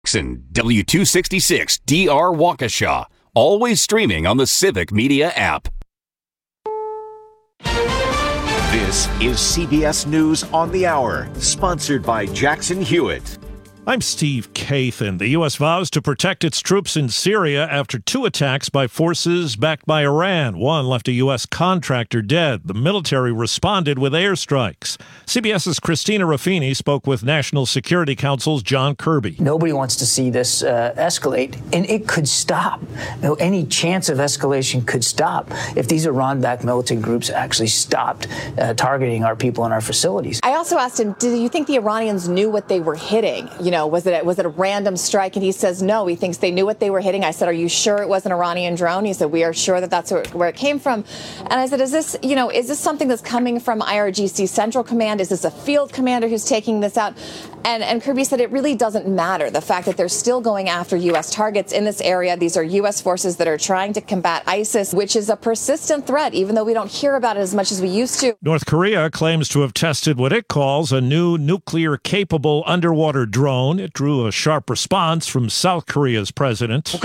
W266 DR Waukesha. Always streaming on the Civic Media app. This is CBS News on the Hour, sponsored by Jackson Hewitt. I'm Steve Kathan. The U.S. vows to protect its troops in Syria after two attacks by forces backed by Iran. One left a U.S. contractor dead. The military responded with airstrikes. CBS's Christina Ruffini spoke with National Security Council's John Kirby. Nobody wants to see this escalate, and it could stop. Any chance of escalation could stop if these Iran-backed militant groups actually stopped targeting our people and our facilities. I also asked him, do you think the Iranians knew what they were hitting? Was it a random strike? And he says, no, he thinks they knew what they were hitting. I said, are you sure it was an Iranian drone? He said, we are sure that that's where it came from. And I said, is this something that's coming from IRGC Central Command? Is this a field commander who's taking this out? And Kirby said it really doesn't matter. The fact that they're still going after U.S. targets in this area. These are U.S. forces that are trying to combat ISIS, which is a persistent threat, even though we don't hear about it as much as we used to. North Korea claims to have tested what it calls a new nuclear-capable underwater drone. It drew a sharp response from South Korea's president. He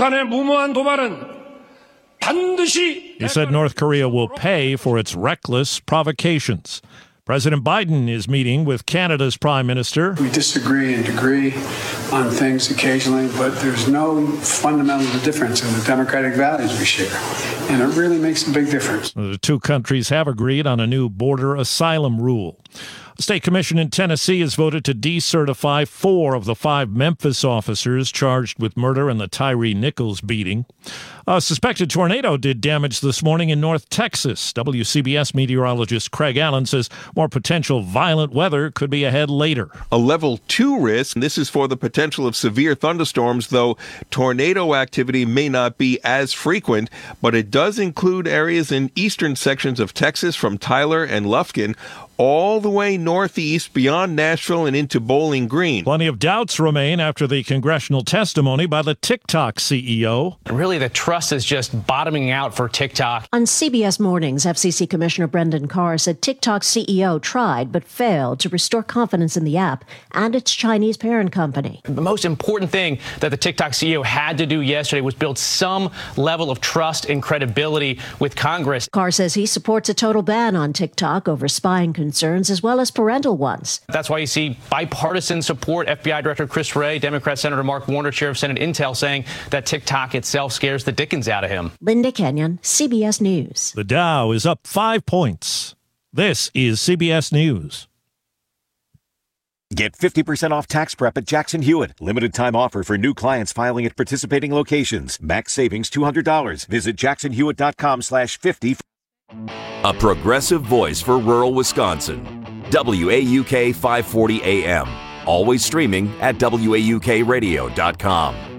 said North Korea will pay for its reckless provocations. President Biden is meeting with Canada's Prime Minister. We disagree and agree on things occasionally, but there's no fundamental difference in the democratic values we share. And it really makes a big difference. The two countries have agreed on a new border asylum rule. The State Commission in Tennessee has voted to decertify 4 of the 5 Memphis officers charged with murder in the Tyree Nichols beating. A suspected tornado did damage this morning in North Texas. WCBS meteorologist Craig Allen says more potential violent weather could be ahead later. A level 2 risk. This is for the potential of severe thunderstorms, though tornado activity may not be as frequent, but it does include areas in eastern sections of Texas from Tyler and Lufkin, all the way northeast beyond Nashville and into Bowling Green. Plenty of doubts remain after the congressional testimony by the TikTok CEO. Really, the trust is just bottoming out for TikTok. On CBS Mornings, FCC Commissioner Brendan Carr said TikTok's CEO tried but failed to restore confidence in the app and its Chinese parent company. The most important thing that the TikTok CEO had to do yesterday was build some level of trust and credibility with Congress. Carr says he supports a total ban on TikTok over spying concerns as well as parental ones. That's why you see bipartisan support. FBI Director Chris Wray, Democrat Senator Mark Warner, Chair of Senate Intel, saying that TikTok itself scares the dickens out of him. Linda Kenyon, CBS News. The Dow is up 5 points. This is CBS News. Get 50% off tax prep at Jackson Hewitt. Limited time offer for new clients filing at participating locations. Max savings $200. Visit jacksonhewitt.com/50. A progressive voice for rural Wisconsin. WAUK 540 AM. Always streaming at WAUKradio.com.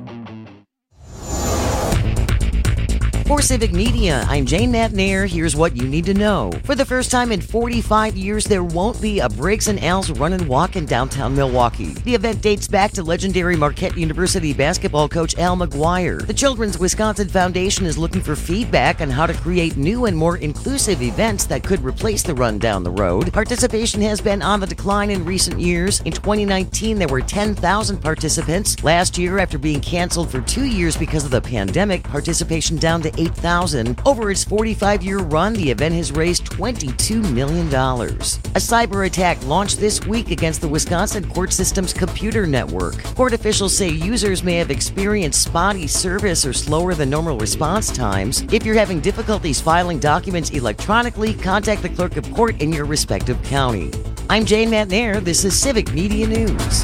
For Civic Media, I'm Jane Matnair. Here's what you need to know. For the first time in 45 years, there won't be a Briggs & Al's Run and Walk in downtown Milwaukee. The event dates back to legendary Marquette University basketball coach Al McGuire. The Children's Wisconsin Foundation is looking for feedback on how to create new and more inclusive events that could replace the run down the road. Participation has been on the decline in recent years. In 2019, there were 10,000 participants. Last year, after being canceled for 2 years because of the pandemic, participation down to 8,000. Over its 45-year run, the event has raised $22 million. A cyber attack launched this week against the Wisconsin court system's computer network. Court officials say users may have experienced spotty service or slower than normal response times. If you're having difficulties filing documents electronically, contact the clerk of court in your respective county. I'm Jane Matnair. This is Civic Media News.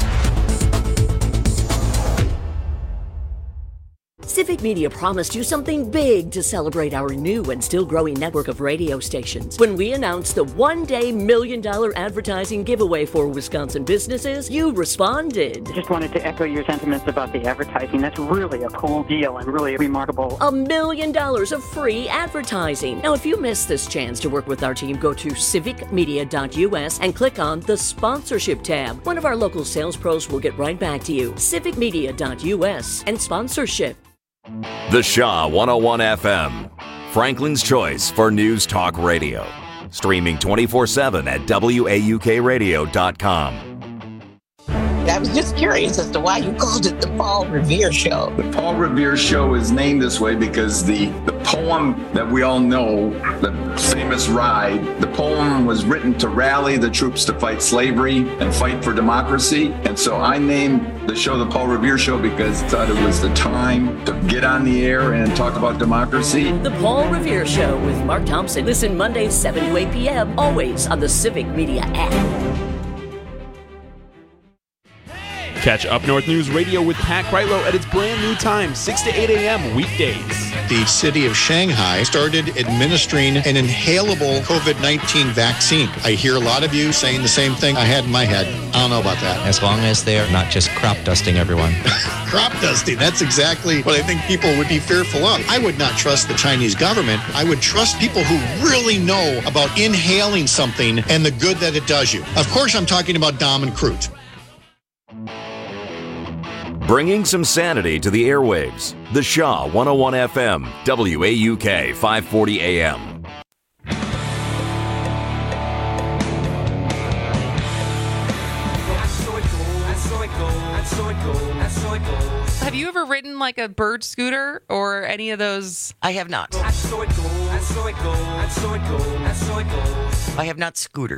Civic Media promised you something big to celebrate our new and still growing network of radio stations. When we announced the one-day $1 million advertising giveaway for Wisconsin businesses, you responded. Just wanted to echo your sentiments about the advertising. That's really a cool deal and really remarkable. $1 million of free advertising. Now, if you missed this chance to work with our team, go to civicmedia.us and click on the sponsorship tab. One of our local sales pros will get right back to you. civicmedia.us and sponsorship. The Shaw 101 FM, Franklin's choice for news talk radio. Streaming 24/7 at WAUKradio.com. I was just curious as to why you called it the Paul Revere Show. The Paul Revere Show is named this way because the poem that we all know, the famous Ride, the poem was written to rally the troops to fight slavery and fight for democracy. And so I named the show the Paul Revere Show because I thought it was the time to get on the air and talk about democracy. The Paul Revere Show with Mark Thompson. Listen Mondays 7 to 8 p.m. always on the Civic Media app. Catch Up North News Radio with Pat Kreitlow at its brand new time, 6 to 8 a.m. weekdays. The city of Shanghai started administering an inhalable COVID-19 vaccine. I hear a lot of you saying the same thing I had in my head. I don't know about that. As long as they're not just crop dusting everyone. Crop dusting, that's exactly what I think people would be fearful of. I would not trust the Chinese government. I would trust people who really know about inhaling something and the good that it does you. Of course, I'm talking about Dom and Crute. Bringing some sanity to the airwaves. The Shaw 101 FM, WAUK 540 AM. Have you ever ridden like a bird scooter or any of those? I have not. I have not scootered.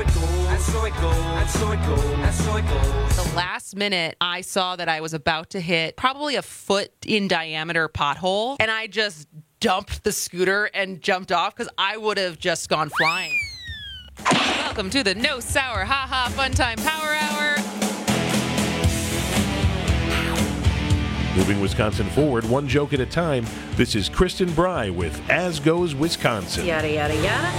The last minute I saw that I was about to hit probably a foot in diameter pothole, and I just dumped the scooter and jumped off because I would have just gone flying. Welcome to the No Sour Ha Ha Fun Time Power Hour. Moving Wisconsin forward, one joke at a time. This is Kristen Bry with As Goes Wisconsin. Yada, yada, yada.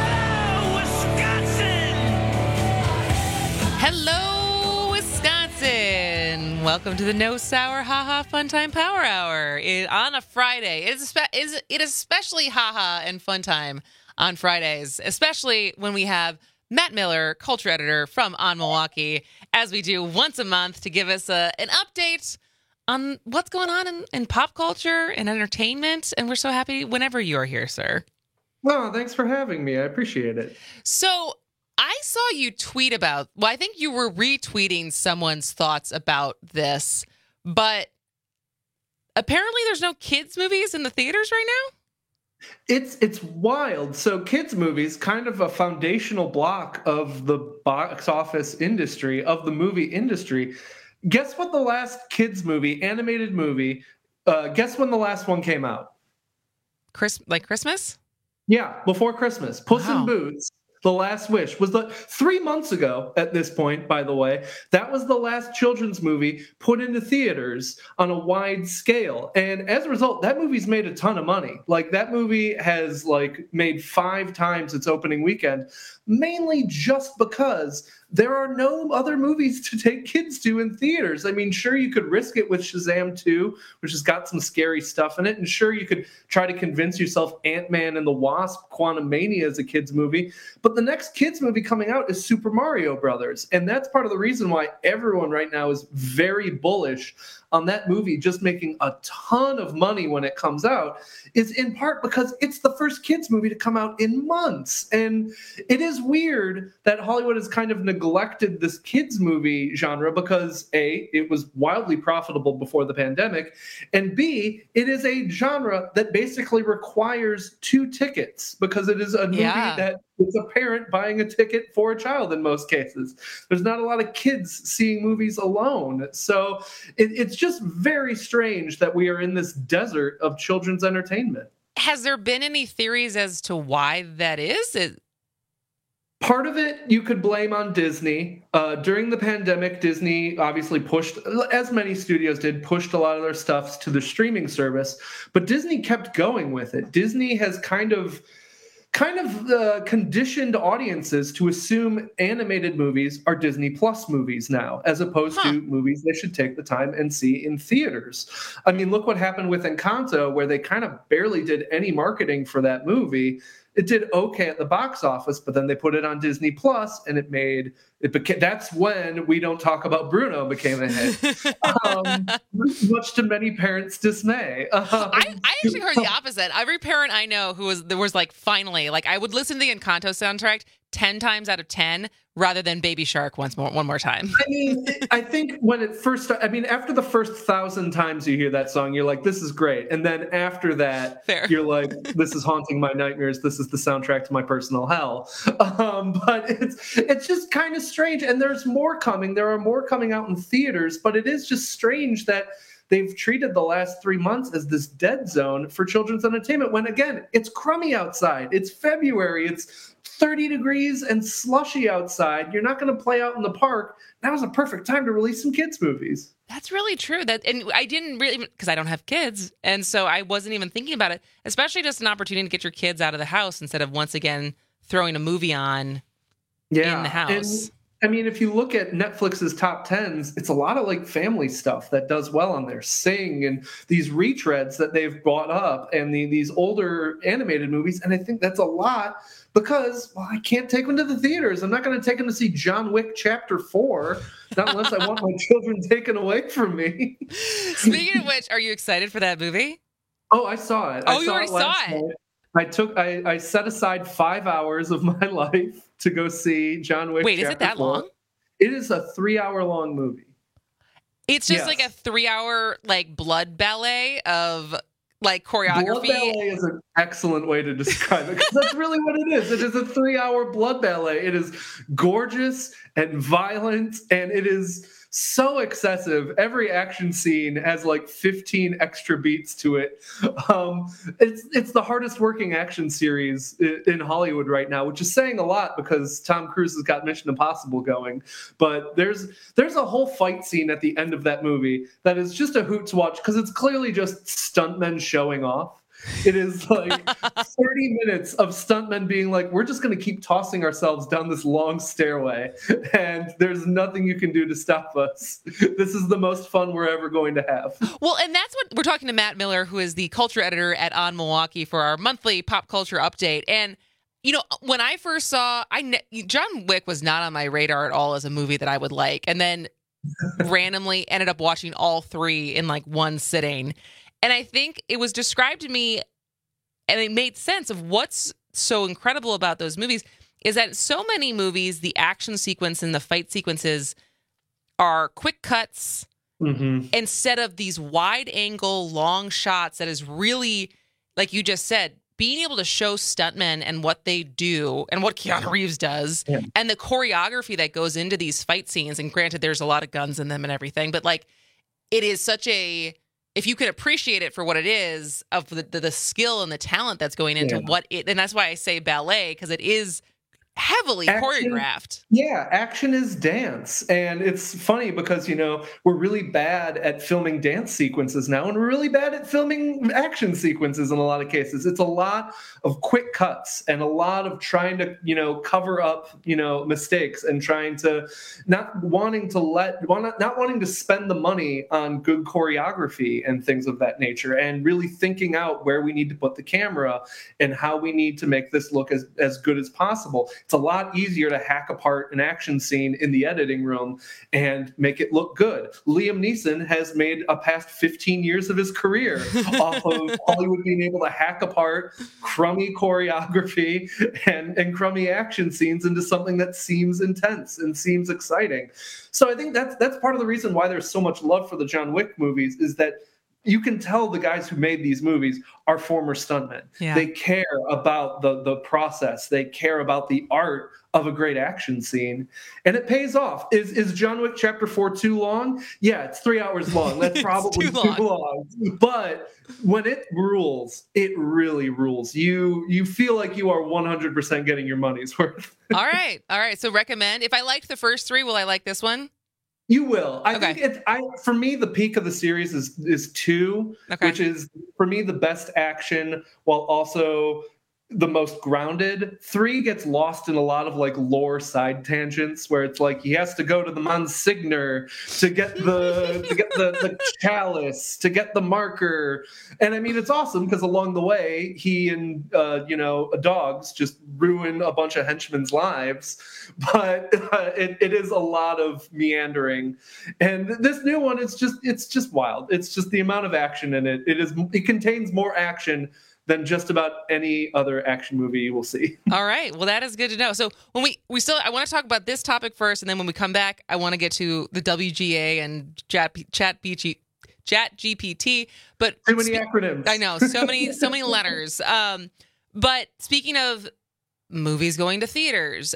Hello, Wisconsin. Welcome to the No Sour Ha Ha Fun Time Power Hour on a Friday. It is especially ha ha and fun time on Fridays, especially when we have Matt Miller, culture editor from On Milwaukee, as we do once a month to give us an update on what's going on in pop culture and entertainment. And we're so happy whenever you're here, sir. Well, thanks for having me. I appreciate it. So I saw you tweet about, I think you were retweeting someone's thoughts about this, but apparently there's no kids movies in the theaters right now? It's wild. So kids movies, kind of a foundational block of the box office industry, of the movie industry. Guess what the last kids movie, animated movie, guess when the last one came out? Christmas? Yeah, before Christmas. Puss in Boots, The Last Wish, was 3 months ago at this point, by the way. That was the last children's movie put into theaters on a wide scale. And as a result, that movie's made a ton of money. Like, that movie has made 5 times its opening weekend, mainly just because there are no other movies to take kids to in theaters. I mean, sure, you could risk it with Shazam 2, which has got some scary stuff in it. And sure, you could try to convince yourself Ant-Man and the Wasp: Quantumania is a kids movie. But the next kids movie coming out is Super Mario Brothers. And that's part of the reason why everyone right now is very bullish on that movie just making a ton of money when it comes out, is in part because it's the first kids movie to come out in months. And it is weird that Hollywood has kind of neglected this kids movie genre because A, it was wildly profitable before the pandemic, and B, it is a genre that basically requires 2 tickets because it is a movie that it's a parent buying a ticket for a child in most cases. There's not a lot of kids seeing movies alone. So it's just very strange that we are in this desert of children's entertainment. Has there been any theories as to why that is? Part of it you could blame on Disney. During the pandemic, Disney obviously pushed, as many studios did, pushed a lot of their stuff to the streaming service, but Disney kept going with it. Disney has kind of conditioned audiences to assume animated movies are Disney Plus movies now, as opposed to movies they should take the time and see in theaters. I mean, look what happened with Encanto, where they kind of barely did any marketing for that movie. It did okay at the box office, but then they put it on Disney Plus, and it made That's when We Don't Talk About Bruno became a hit, much to many parents' dismay. I actually heard the opposite. Every parent I know who was like, finally, like, I would listen to the Encanto soundtrack 10 times out of 10 rather than Baby Shark one more time. I mean, I think when it first started, after the first 1,000 times you hear that song, you're like, this is great. And then after that, you're like, this is haunting my nightmares. This is the soundtrack to my personal hell. But it's just kind of strange. And there's more coming. There are more coming out in theaters, but it is just strange that they've treated the last 3 months as this dead zone for children's entertainment when, again, it's crummy outside. It's February. It's 30 degrees and slushy outside. You're not going to play out in the park. That was a perfect time to release some kids' movies. That's really true. And I didn't really, because I don't have kids, and so I wasn't even thinking about it, especially just an opportunity to get your kids out of the house instead of once again throwing a movie on in the house. And, if you look at Netflix's top 10s, it's a lot of like family stuff that does well on there. Sing and these retreads that they've brought up and these older animated movies. And I think that's a lot because, I can't take them to the theaters. I'm not going to take them to see John Wick Chapter 4, not unless I want my children taken away from me. Speaking of which, are you excited for that movie? Oh, I saw it. You already saw it? I set aside 5 hours of my life to go see John Wick. Wait, is it that 4. long? It is a 3-hour long movie. It's just like a 3-hour like blood ballet of like choreography. Blood ballet is an excellent way to describe it because that's really what it is. It is a 3-hour blood ballet. It is gorgeous and violent, and it is so excessive. Every action scene has like 15 extra beats to it. It's the hardest working action series in Hollywood right now, which is saying a lot because Tom Cruise has got Mission Impossible going. But there's a whole fight scene at the end of that movie that is just a hoot to watch because it's clearly just stuntmen showing off. It is like 30 minutes of stuntmen being like, we're just going to keep tossing ourselves down this long stairway, and there's nothing you can do to stop us. This is the most fun we're ever going to have. Well, and that's what we're talking to Matt Miller, who is the culture editor at On Milwaukee, for our monthly pop culture update. And, when I first saw, John Wick was not on my radar at all as a movie that I would like, and then randomly ended up watching all 3 in like one sitting. And I think it was described to me, and it made sense of what's so incredible about those movies, is that so many movies, the action sequence and the fight sequences are quick cuts instead of these wide angle, long shots that is really, like you just said, being able to show stuntmen and what they do and what Keanu Reeves does and the choreography that goes into these fight scenes. And granted, there's a lot of guns in them and everything, but like it is such a... If you could appreciate it for what it is, of the skill and the talent that's going into what it, and that's why I say ballet, because it is heavily choreographed. Yeah, action is dance. And it's funny because, we're really bad at filming dance sequences now, and we're really bad at filming action sequences in a lot of cases. It's a lot of quick cuts and a lot of trying to, cover up, mistakes and trying to not wanting to spend the money on good choreography and things of that nature, and really thinking out where we need to put the camera and how we need to make this look as good as possible. It's a lot easier to hack apart an action scene in the editing room and make it look good. Liam Neeson has made a past 15 years of his career off of Hollywood being able to hack apart crummy choreography and crummy action scenes into something that seems intense and seems exciting. So I think that's part of the reason why there's so much love for the John Wick movies, is that you can tell the guys who made these movies are former stuntmen. Yeah. They care about the process. They care about the art of a great action scene, and it pays off. Is John Wick Chapter 4 too long? Yeah, it's 3 hours long. That's probably too long. But when it rules, it really rules. You feel like you are 100% getting your money's worth. All right. So recommend. If I liked the first 3, will I like this one? You will. I think for me, the peak of the series is 2, which is for me the best action, while also the most grounded. 3 gets lost in a lot of like lore side tangents where it's like he has to go to the Monsignor to get the chalice, to get the marker. And I mean, it's awesome because along the way, he and dogs just ruin a bunch of henchmen lives. But it is a lot of meandering. And this new one, it's just wild. It's just the amount of action in it. It contains more action than just about any other action movie you will see. All right. Well, that is good to know. So when I want to talk about this topic first, and then when we come back, I want to get to the WGA and ChatGPT. But too many acronyms. I know, so many letters. But speaking of movies going to theaters,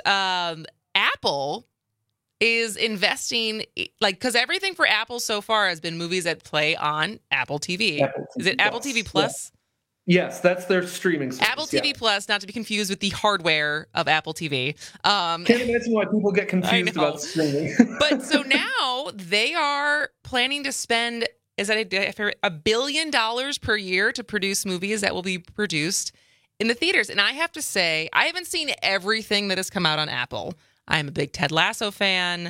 Apple is investing, because everything for Apple so far has been movies that play on Apple TV. Is it Apple TV Plus? Yes, that's their streaming service. Apple TV Plus, not to be confused with the hardware of Apple TV. Can't imagine why people get confused about streaming. But so now they are planning to spend, is that $1 billion per year to produce movies that will be produced in the theaters. And I have to say, I haven't seen everything that has come out on Apple. I'm a big Ted Lasso fan.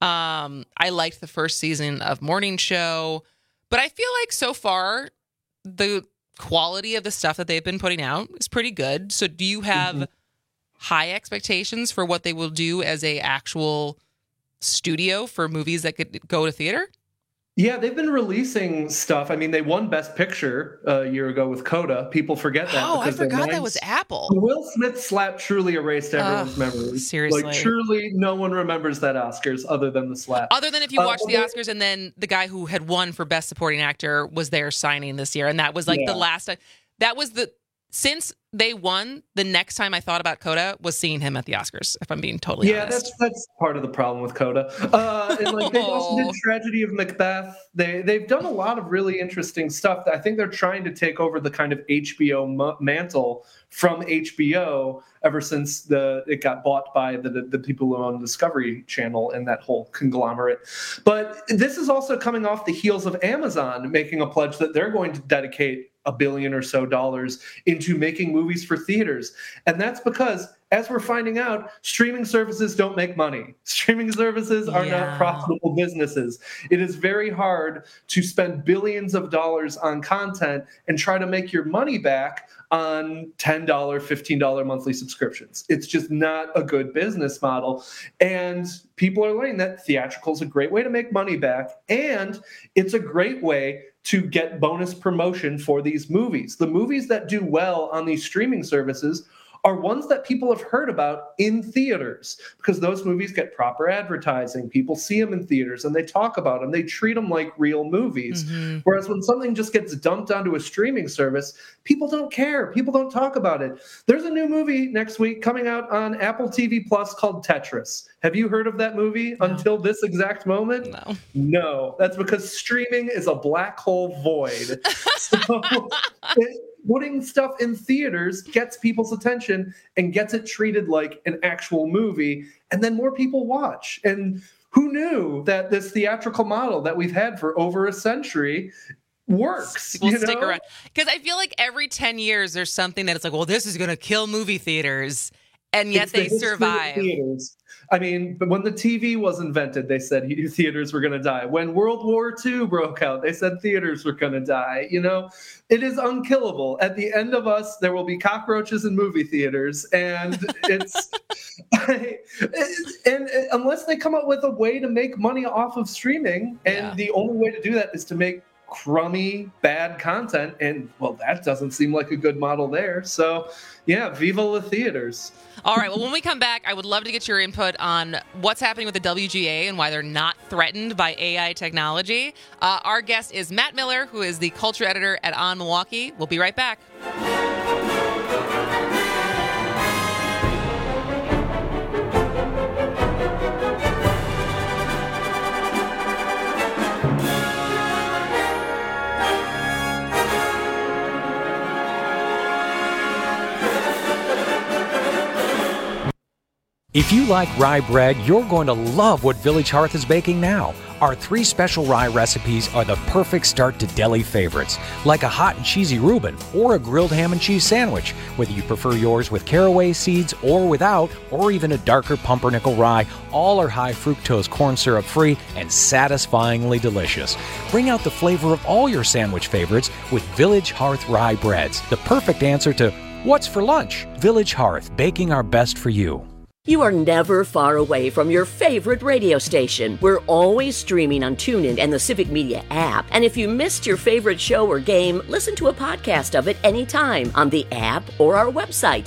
I liked the first season of Morning Show. But I feel like so far, the quality of the stuff that they've been putting out is pretty good. So do you have high expectations for what they will do as a actual studio for movies that could go to theater? Yeah, they've been releasing stuff. I mean, they won Best Picture a year ago with Coda. People forget that. Oh, I forgot that was Apple. The Will Smith slap truly erased everyone's memories. Seriously. Like, truly, no one remembers that Oscars other than the slap. Other than if you watch the Oscars and then the guy who had won for Best Supporting Actor was there signing this year. And that was like the last time. That was since they won, the next time I thought about Coda was seeing him at the Oscars, if I'm being totally honest. That's part of the problem with Coda. And like they also did Tragedy of Macbeth. They've done a lot of really interesting stuff. I think they're trying to take over the kind of HBO mantle from HBO ever since it got bought by the people who own Discovery Channel and that whole conglomerate. But this is also coming off the heels of Amazon making a pledge that they're going to dedicate $1 billion or so into making movies for theaters. And that's because, as we're finding out, streaming services don't make money. Streaming services are not profitable businesses. It is very hard to spend billions of dollars on content and try to make your money back on $10, $15 monthly subscriptions. It's just not a good business model. And people are learning that theatrical is a great way to make money back. And it's a great way to get bonus promotion for these movies. The movies that do well on these streaming services are ones that people have heard about in theaters because those movies get proper advertising. People see them in theaters and they talk about them. They treat them like real movies. Mm-hmm. Whereas when something just gets dumped onto a streaming service, people don't care. People don't talk about it. There's a new movie next week coming out on Apple TV Plus called Tetris. Have you heard of that movie until this exact moment? No. That's because streaming is a black hole void. So putting stuff in theaters gets people's attention and gets it treated like an actual movie, and then more people watch. And who knew that this theatrical model that we've had for over a century works? We'll stick around. Because I feel like every 10 years there's something that it's like, well, this is going to kill movie theaters, and yet they survive. I mean, but when the TV was invented, they said theaters were going to die. When World War II broke out, they said theaters were going to die. You know, it is unkillable. At the end of us, there will be cockroaches in movie theaters. And it's and unless they come up with a way to make money off of streaming, and the only way to do that is to make crummy, bad content. And, well, that doesn't seem like a good model there. So, yeah, viva la theaters. All right. Well, when we come back, I would love to get your input on what's happening with the WGA and why they're not threatened by AI technology. Our guest is Matt Miller, who is the culture editor at On Milwaukee. We'll be right back. If you like rye bread, you're going to love what Village Hearth is baking now. Our 3 special rye recipes are the perfect start to deli favorites, like a hot and cheesy Reuben or a grilled ham and cheese sandwich. Whether you prefer yours with caraway seeds or without, or even a darker pumpernickel rye, all are high fructose corn syrup free and satisfyingly delicious. Bring out the flavor of all your sandwich favorites with Village Hearth rye breads, the perfect answer to what's for lunch. Village Hearth, baking our best for you. You are never far away from your favorite radio station. We're always streaming on TuneIn and the Civic Media app. And if you missed your favorite show or game, listen to a podcast of it anytime on the app or our website,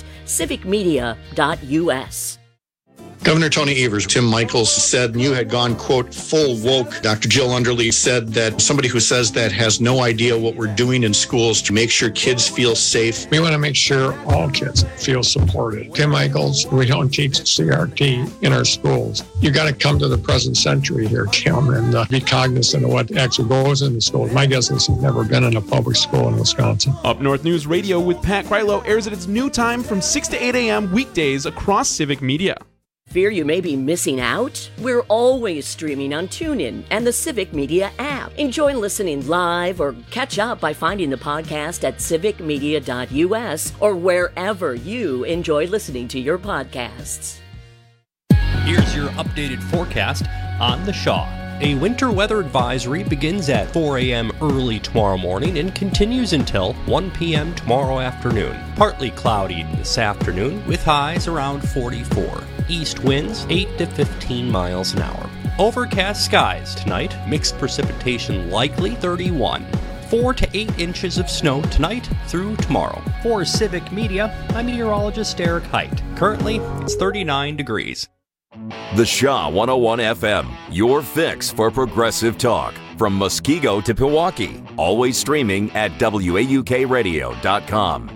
civicmedia.us. Governor Tony Evers, Tim Michels said you had gone, quote, full woke. Dr. Jill Underly said that somebody who says that has no idea what we're doing in schools to make sure kids feel safe. We want to make sure all kids feel supported. Tim Michels, we don't teach CRT in our schools. You got to come to the present century here, Tim, and be cognizant of what actually goes in the schools. My guess is he's never been in a public school in Wisconsin. Up North News Radio with Pat Krylo airs at its new time from 6 to 8 a.m. weekdays across Civic Media. Fear you may be missing out? We're always streaming on TuneIn and the Civic Media app. Enjoy listening live or catch up by finding the podcast at civicmedia.us or wherever you enjoy listening to your podcasts. Here's your updated forecast on the Shaw. A winter weather advisory begins at 4 a.m. early tomorrow morning and continues until 1 p.m. tomorrow afternoon. Partly cloudy this afternoon with highs around 44. East winds 8 to 15 miles an hour. Overcast skies tonight. Mixed precipitation likely 31. 4 to 8 inches of snow tonight through tomorrow. For Civic Media, I'm meteorologist Eric Height. Currently, it's 39 degrees. The Shaw 101 FM, your fix for progressive talk. From Muskego to Pewaukee. Always streaming at WAUKradio.com.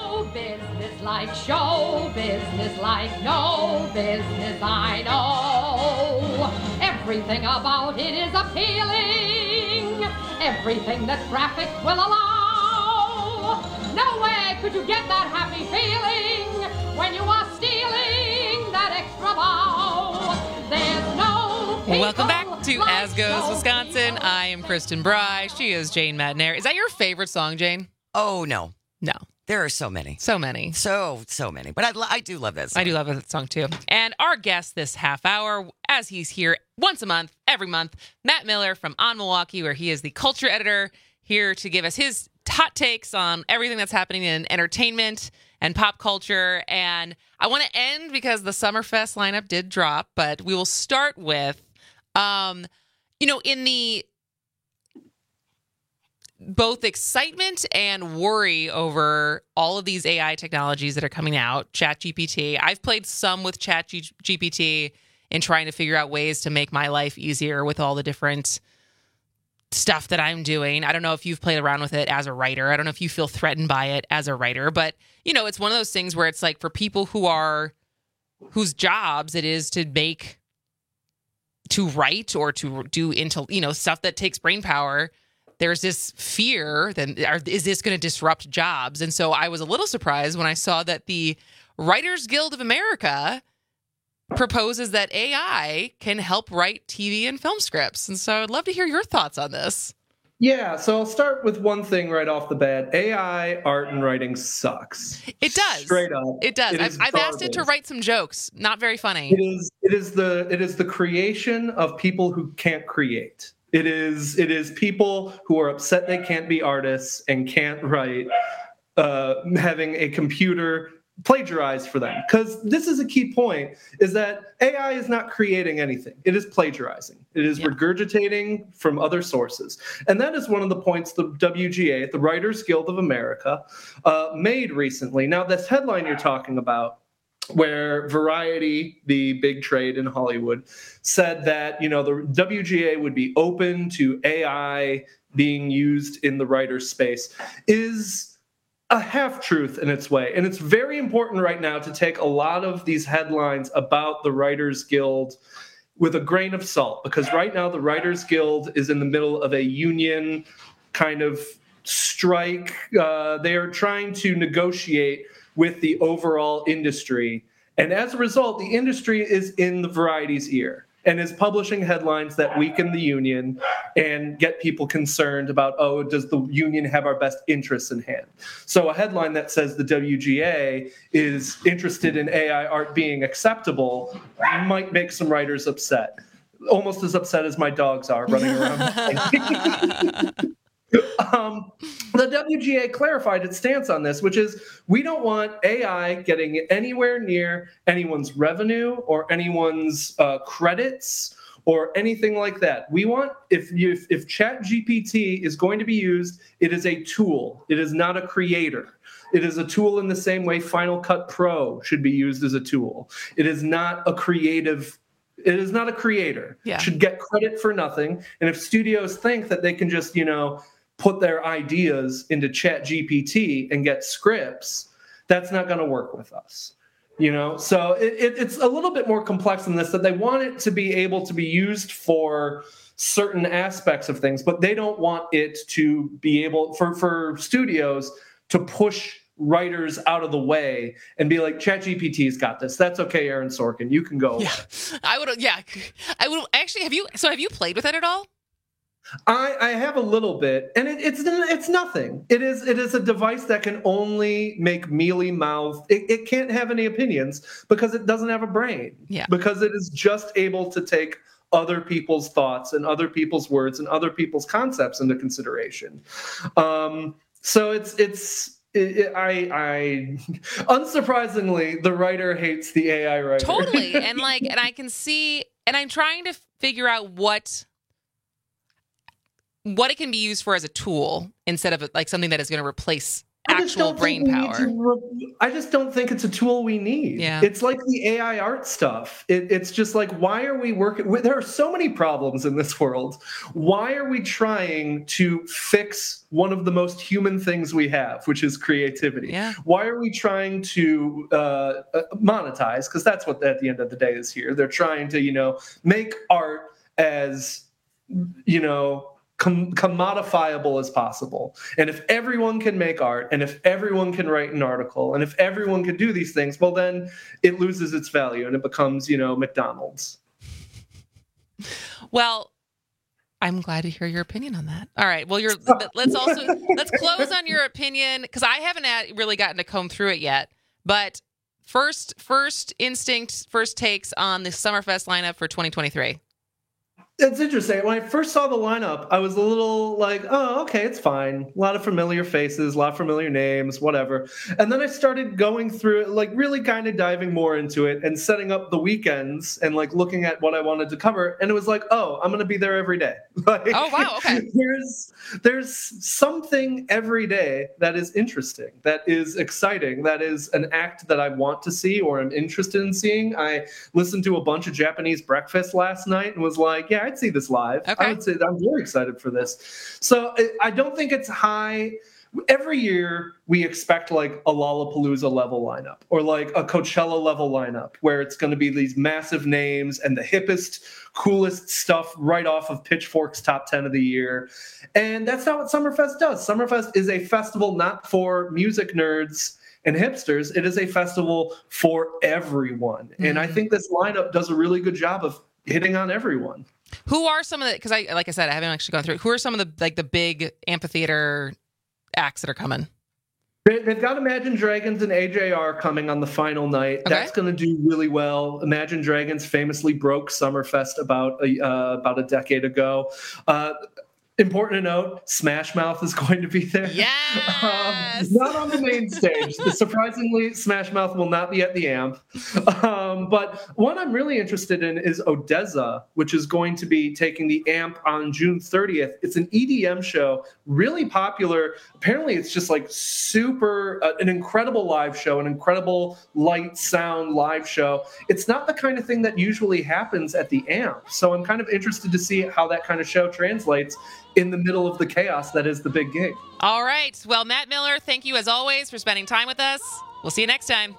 Like show business like no business I know. Everything about it is appealing. Everything that graphics will allow. No way could you get that happy feeling when you are stealing that extra bow. There's no people. Welcome back to like As Goes Wisconsin. I am Kristen Bry. She is Jane Madnair. Is that your favorite song, Jane? Oh, no. No. There are so many. So many. So many. But I do love that song. I do love that song, too. And our guest this half hour, as he's here once a month, every month, Matt Miller from On Milwaukee, where he is the culture editor, here to give us his hot takes on everything that's happening in entertainment and pop culture. And I want to end because the Summerfest lineup did drop, but we will start with, in the both excitement and worry over all of these AI technologies that are coming out, ChatGPT. I've played some with ChatGPT in trying to figure out ways to make my life easier with all the different stuff that I'm doing. I don't know if you've played around with it as a writer. I don't know if you feel threatened by it as a writer, but it's one of those things where it's like for people whose jobs it is to write or to do stuff that takes brain power. There's this fear that is this going to disrupt jobs? And so I was a little surprised when I saw that the Writers Guild of America proposes that AI can help write TV and film scripts. And so I'd love to hear your thoughts on this. Yeah, so I'll start with one thing right off the bat. AI art and writing sucks. It does. Straight up. It does. I've asked it to write some jokes. Not very funny. It is the creation of people who can't create. It is people who are upset they can't be artists and can't write, having a computer plagiarize for them. Because this is a key point, is that AI is not creating anything. It is plagiarizing. It is regurgitating from other sources. And that is one of the points the WGA, the Writers Guild of America, made recently. Now, this headline you're talking about, where Variety, the big trade in Hollywood, said that, the WGA would be open to AI being used in the writer's space, is a half-truth in its way. And it's very important right now to take a lot of these headlines about the Writers Guild with a grain of salt, because right now the Writers Guild is in the middle of a union kind of strike. They are trying to negotiate with the overall industry. And as a result, the industry is in the Variety's ear. and is publishing headlines that weaken the union and get people concerned about, oh, does the union have our best interests in hand? So a headline that says the WGA is interested in AI art being acceptable might make some writers upset. Almost as upset as my dogs are running around. The WGA clarified its stance on this, which is we don't want AI getting anywhere near anyone's revenue or anyone's credits or anything like that. We want, if ChatGPT is going to be used, it is a tool. It is not a creator. It is a tool in the same way Final Cut Pro should be used as a tool. It is not a creative. It is not a creator. Yeah. It should get credit for nothing. And if studios think that they can just, put their ideas into ChatGPT and get scripts, that's not going to work with us. So it's a little bit more complex than this, that they want it to be able to be used for certain aspects of things, but they don't want it to be able for studios to push writers out of the way and be like, ChatGPT's got this. That's okay, Aaron Sorkin. You can go away. I would actually. Have you played with it at all? I have a little bit, and it's nothing. It is a device that can only make mealy mouth. It can't have any opinions because it doesn't have a brain. Yeah. Because it is just able to take other people's thoughts and other people's words and other people's concepts into consideration. So unsurprisingly, the writer hates the AI writer. Totally, and I can see, and I'm trying to figure out what it can be used for as a tool instead of like something that is going to replace actual brain power. I just don't think it's a tool we need. Yeah. It's like the AI art stuff. It's just like, why are we working? There are so many problems in this world. Why are we trying to fix one of the most human things we have, which is creativity? Yeah. Why are we trying to monetize? Because that's what at the end of the day is here. They're trying to, make art as, commodifiable as possible. And if everyone can make art, and if everyone can write an article, and if everyone can do these things, well, then it loses its value and it becomes, McDonald's. Well, I'm glad to hear your opinion on that. All right. Well, let's close on your opinion, because I haven't really gotten to comb through it yet. But first instinct, first takes on the Summerfest lineup for 2023. It's interesting. When I first saw the lineup, I was a little like, oh, okay, it's fine. A lot of familiar faces, a lot of familiar names, whatever. And then I started going through it, like really kind of diving more into it and setting up the weekends and like looking at what I wanted to cover. And it was like, oh, I'm going to be there every day. Like, oh, wow. Okay. There's something every day that is interesting, that is exciting, that is an act that I want to see or am interested in seeing. I listened to a bunch of Japanese Breakfast last night and was like, yeah, I'd see this live. Okay. I would say that I'm very excited for this. So I don't think it's high. Every year we expect like a Lollapalooza level lineup or like a Coachella level lineup where it's going to be these massive names and the hippest, coolest stuff right off of Pitchfork's top 10 of the year. And that's not what Summerfest does. Summerfest is a festival not for music nerds and hipsters. It is a festival for everyone. Mm-hmm. And I think this lineup does a really good job of hitting on everyone. Who are some of the, because like I said, I haven't actually gone through, who are some of the big amphitheater acts that are coming? They've got Imagine Dragons and AJR coming on the final night. Okay. That's going to do really well. Imagine Dragons famously broke Summerfest about a decade ago. Important to note, Smash Mouth is going to be there. Yes! Not on the main stage. Surprisingly, Smash Mouth will not be at the Amp. But one I'm really interested in is ODESZA, which is going to be taking the Amp on June 30th. It's an EDM show, really popular. Apparently, it's just like super, an incredible live show, an incredible light sound live show. It's not the kind of thing that usually happens at the Amp. So I'm kind of interested to see how that kind of show translates in the middle of the chaos that is the big gig. All right. Well, Matt Miller, thank you as always for spending time with us. We'll see you next time.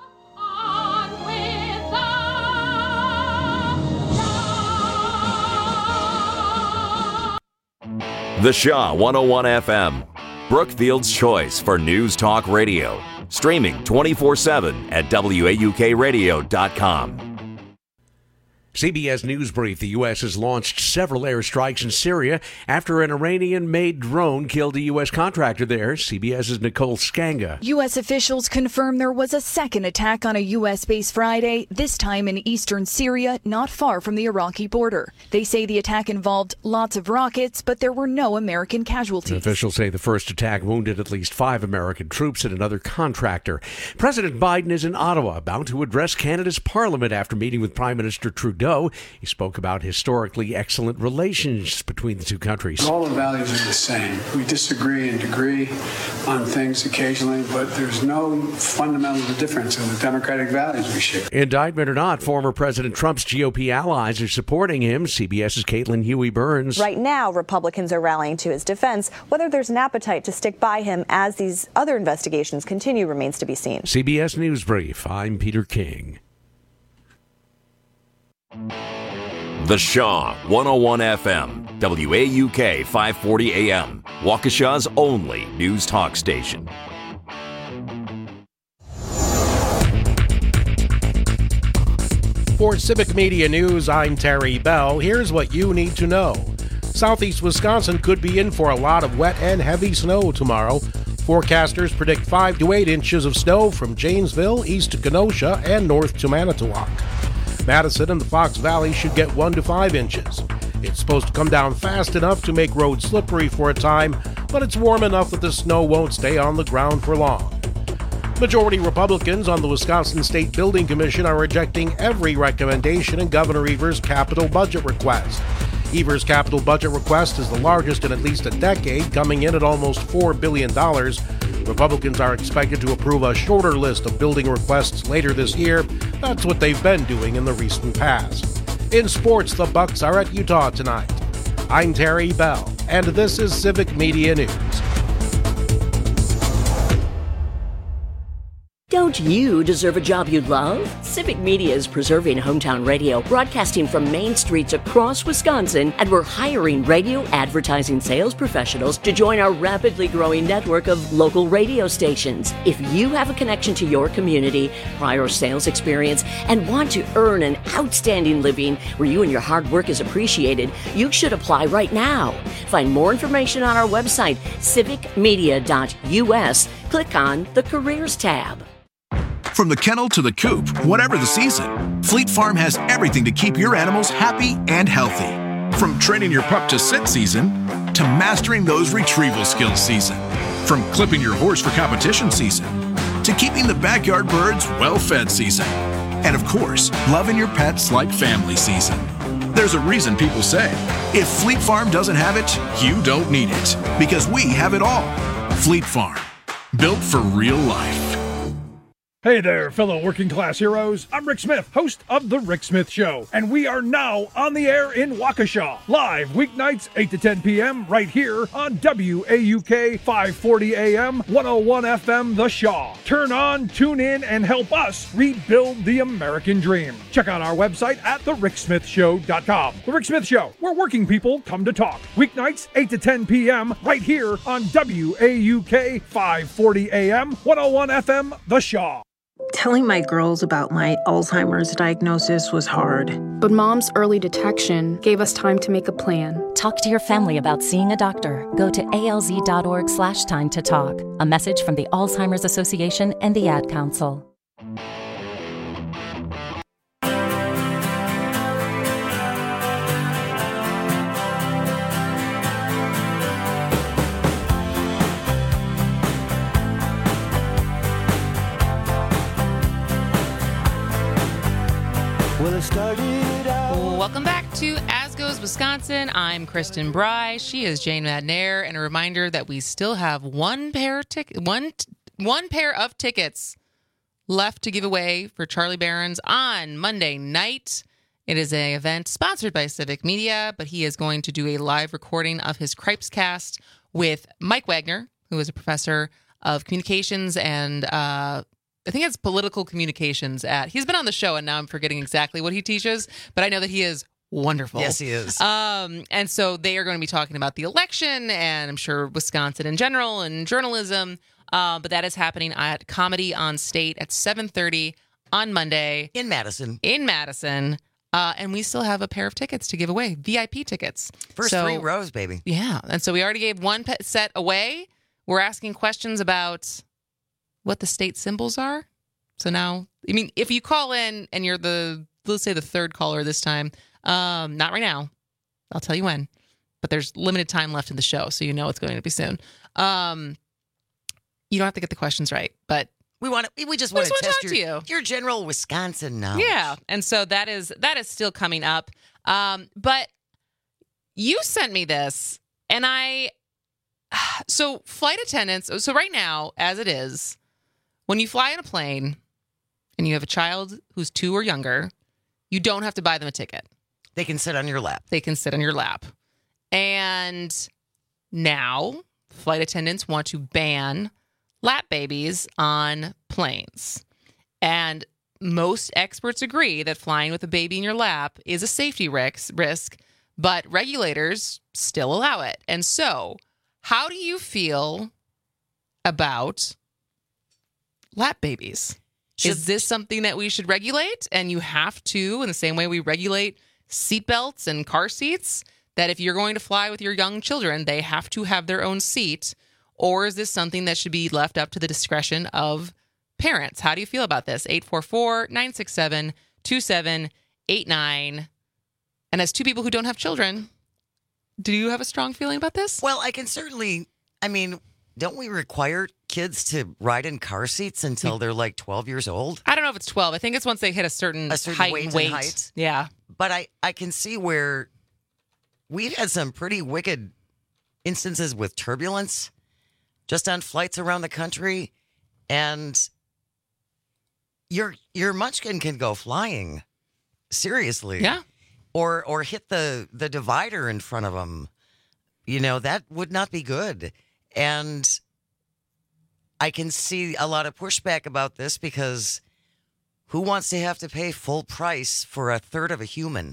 The Shaw 101 FM, Brookfield's choice for news talk radio. Streaming 24/7 at WAUKradio.com. CBS News Brief. The U.S. has launched several airstrikes in Syria after an Iranian-made drone killed a U.S. contractor there. CBS's Nicole Skanga. U.S. officials confirm there was a second attack on a U.S. base Friday, this time in eastern Syria, not far from the Iraqi border. They say the attack involved lots of rockets, but there were no American casualties. Officials say the first attack wounded at least 5 American troops and another contractor. President Biden is in Ottawa, about to address Canada's parliament after meeting with Prime Minister Trudeau. He spoke about historically excellent relations between the two countries. All the values are the same. We disagree and agree on things occasionally, but there's no fundamental difference in the democratic values we share. Indictment or not, former President Trump's GOP allies are supporting him. CBS's Caitlin Huey-Burns. Right now, Republicans are rallying to his defense. Whether there's an appetite to stick by him as these other investigations continue remains to be seen. CBS News Brief. I'm Peter King. The Shaw, 101 FM, WAUK 540 AM, Waukesha's only news talk station. For Civic Media News, I'm Terry Bell. Here's what you need to know. Southeast Wisconsin could be in for a lot of wet and heavy snow tomorrow. Forecasters predict 5 to 8 inches of snow from Janesville east to Kenosha and north to Manitowoc. Madison and the Fox Valley should get 1 to 5 inches. It's supposed to come down fast enough to make roads slippery for a time, but it's warm enough that the snow won't stay on the ground for long. Majority Republicans on the Wisconsin State Building Commission are rejecting every recommendation in Governor Evers' capital budget request. Evers' capital budget request is the largest in at least a decade, coming in at almost $4 billion. Republicans are expected to approve a shorter list of building requests later this year. That's what they've been doing in the recent past. In sports, the Bucks are at Utah tonight. I'm Terry Bell, and this is Civic Media News. Don't you deserve a job you love? Civic Media is preserving hometown radio, broadcasting from main streets across Wisconsin, and we're hiring radio advertising sales professionals to join our rapidly growing network of local radio stations. If you have a connection to your community, prior sales experience, and want to earn an outstanding living where you and your hard work is appreciated, you should apply right now. Find more information on our website, civicmedia.us. Click on the Careers tab. From the kennel to the coop, whatever the season, Fleet Farm has everything to keep your animals happy and healthy. From training your pup to sit season, to mastering those retrieval skills season. From clipping your horse for competition season, to keeping the backyard birds well-fed season. And of course, loving your pets like family season. There's a reason people say, if Fleet Farm doesn't have it, you don't need it. Because we have it all. Fleet Farm, built for real life. Hey there, fellow working class heroes. I'm Rick Smith, host of The Rick Smith Show, and we are now on the air in Waukesha, live weeknights 8 to 10 p.m. right here on WAUK 540 AM, 101 FM, The Shaw. Turn on, tune in, and help us rebuild the American dream. Check out our website at thericksmithshow.com. The Rick Smith Show, where working people come to talk. Weeknights 8 to 10 p.m. right here on WAUK 540 AM, 101 FM, The Shaw. Telling my girls about my Alzheimer's diagnosis was hard. But Mom's early detection gave us time to make a plan. Talk to your family about seeing a doctor. Go to alz.org/time to talk. A message from the Alzheimer's Association and the Ad Council. Welcome back to As Goes Wisconsin. I'm Kristen Bry. She is Jane Madnair, and a reminder that we still have one pair of tickets left to give away for Charlie Barron's on Monday night. It is an event sponsored by Civic Media, but he is going to do a live recording of his Cripes Cast with Mike Wagner, who is a professor of communications and I think it's political communications he's been on the show and now I'm forgetting exactly what he teaches, but I know that he is wonderful. Yes, he is. And so they are going to be talking about the election and I'm sure Wisconsin in general and journalism. But that is happening at Comedy on State at 7:30 on Monday. In Madison. And we still have a pair of tickets to give away, VIP tickets. First 3 rows, baby. Yeah. And so we already gave one set away. We're asking questions about what the state symbols are. So now, I mean, if you call in and you're let's say the third caller this time, not right now. I'll tell you when. But there's limited time left in the show, so you know it's going to be soon. You don't have to get the questions right, but we just want to test you. Your general Wisconsin knowledge. Yeah, and so that is still coming up. But you sent me this, and so flight attendants. So right now, as it is, when you fly in a plane and you have a child who's 2 or younger, you don't have to buy them a ticket. They can sit on your lap. And now flight attendants want to ban lap babies on planes. And most experts agree that flying with a baby in your lap is a safety risk, but regulators still allow it. And so, how do you feel about lap babies? Is this something that we should regulate? And you have to, in the same way we regulate seatbelts and car seats, that if you're going to fly with your young children, they have to have their own seat? Or is this something that should be left up to the discretion of parents? How do you feel about this? 844-967-2789. And as 2 people who don't have children, do you have a strong feeling about this? Well, I can certainly, don't we require kids to ride in car seats until they're like 12 years old? I don't know if it's 12. I think it's once they hit a certain height and weight. Height. Yeah. But I can see where we've had some pretty wicked instances with turbulence just on flights around the country, and your munchkin can go flying, seriously. Yeah. Or hit the divider in front of them. That would not be good. And I can see a lot of pushback about this because who wants to have to pay full price for a third of a human?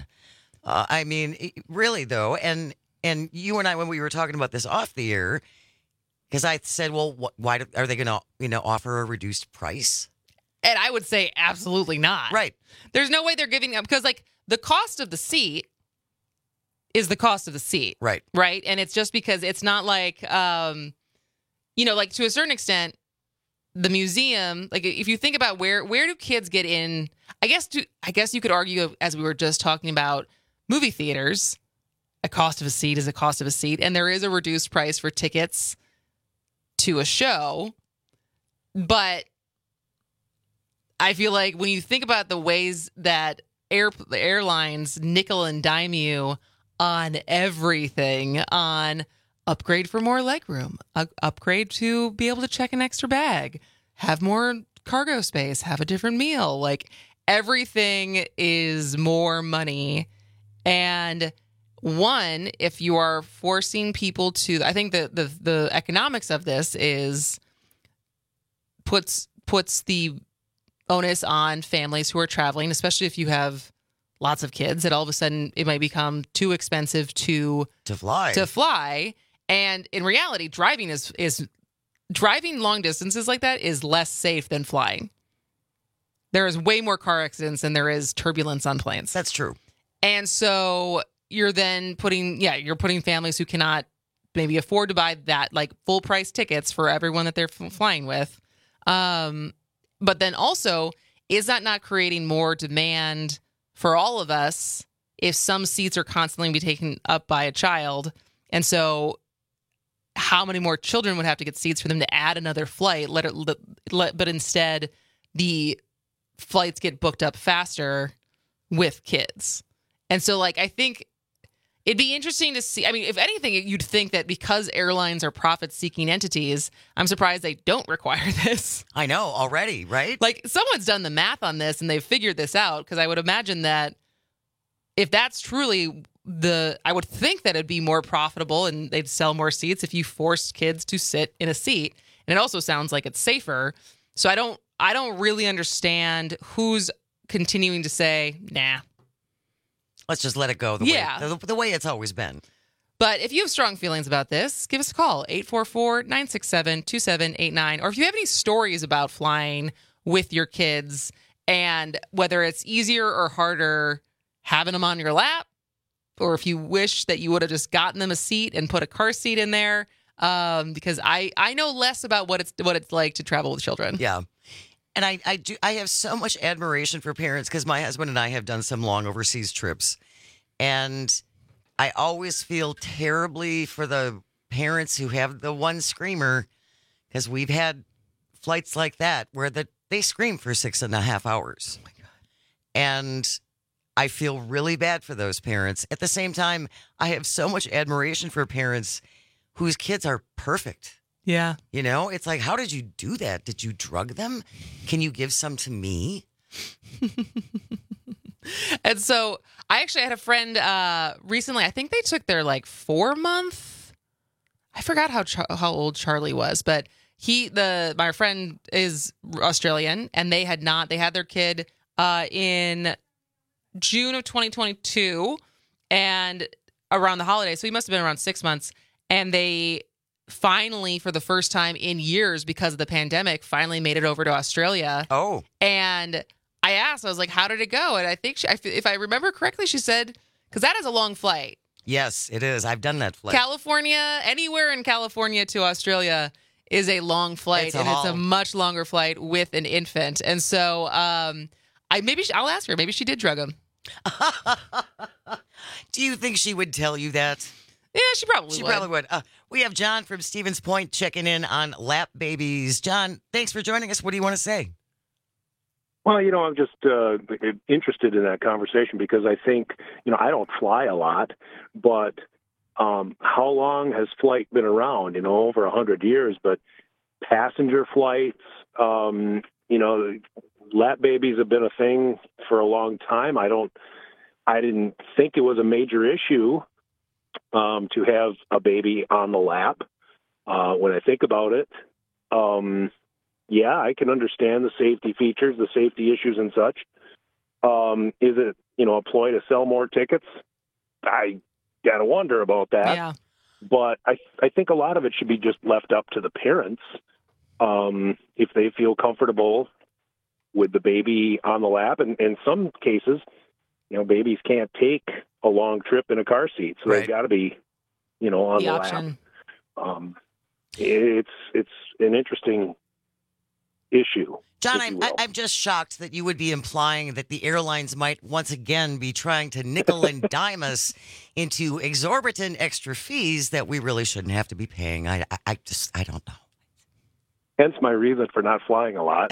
Really, though, and you and I, when we were talking about this off the air, because I said, well, why are they going to, offer a reduced price? And I would say absolutely not. Right. There's no way they're giving up, because the cost of the seat is the cost of the seat. Right. Right. And it's just because it's not like, to a certain extent, the museum, if you think about where do kids get in, I guess you could argue, as we were just talking about, movie theaters, a cost of a seat is a cost of a seat, and there is a reduced price for tickets to a show. But I feel like when you think about the ways that the airlines nickel and dime you on everything, on upgrade for more legroom, upgrade to be able to check an extra bag, have more cargo space, have a different meal, everything is more money. And one, if you are forcing people to, I think the economics of this is puts the onus on families who are traveling, especially if you have lots of kids, that all of a sudden it might become too expensive to fly. And in reality, driving driving long distances like that is less safe than flying. There is way more car accidents than there is turbulence on planes. That's true. And so you're then putting families who cannot maybe afford to buy that full price tickets for everyone that they're flying with. But then also, is that not creating more demand for all of us if some seats are constantly be taken up by a child? And so how many more children would have to get seats for them to add another flight? But instead, the flights get booked up faster with kids. And so, I think it'd be interesting to see. If anything, you'd think that because airlines are profit-seeking entities, I'm surprised they don't require this. I know, already, right? Someone's done the math on this and they've figured this out, because I would imagine that if that's truly I would think that it'd be more profitable and they'd sell more seats if you forced kids to sit in a seat. And it also sounds like it's safer. So I don't really understand who's continuing to say, nah. Let's just let it go the way it's always been. But if you have strong feelings about this, give us a call, 844-967-2789. Or if you have any stories about flying with your kids and whether it's easier or harder having them on your lap, or if you wish that you would have just gotten them a seat and put a car seat in there. Because I know less about what it's like to travel with children. Yeah. And I have so much admiration for parents because my husband and I have done some long overseas trips. And I always feel terribly for the parents who have the one screamer, because we've had flights like that where they scream for 6.5 hours. Oh my God. And I feel really bad for those parents. At the same time, I have so much admiration for parents whose kids are perfect. Yeah. You know, it's like, how did you do that? Did you drug them? Can you give some to me? And so I actually had a friend recently. I think they took their 4-month. I forgot how old Charlie was, but my friend is Australian, and they had their kid in June of 2022 and around the holidays. So he must have been around 6 months. And they finally, for the first time in years because of the pandemic, finally made it over to Australia. Oh. And I asked, I was like, how did it go? And I think, if I remember correctly, she said, because that is a long flight. Yes, it is. I've done that flight. California, anywhere in California to Australia is a long flight. It's a much longer flight with an infant. And so I'll ask her. Maybe she did drug him. Do you think she would tell you that? Yeah, she probably would. We have John from Stevens Point checking in on lap babies. John, thanks for joining us. What do you want to say? Well, I'm just interested in that conversation because I think, I don't fly a lot, but how long has flight been around? Over 100 years, but passenger flights, lap babies have been a thing for a long time. I didn't think it was a major issue to have a baby on the lap. When I think about it, I can understand the safety features, the safety issues and such. Is it, a ploy to sell more tickets? I got to wonder about that. Yeah. But I think a lot of it should be just left up to the parents. If they feel comfortable with the baby on the lap. And in some cases, babies can't take a long trip in a car seat, so they've got to be, on the option. Lap. It's an interesting issue. John, I'm just shocked that you would be implying that the airlines might once again be trying to nickel and dime us into exorbitant extra fees that we really shouldn't have to be paying. I don't know. Hence my reason for not flying a lot.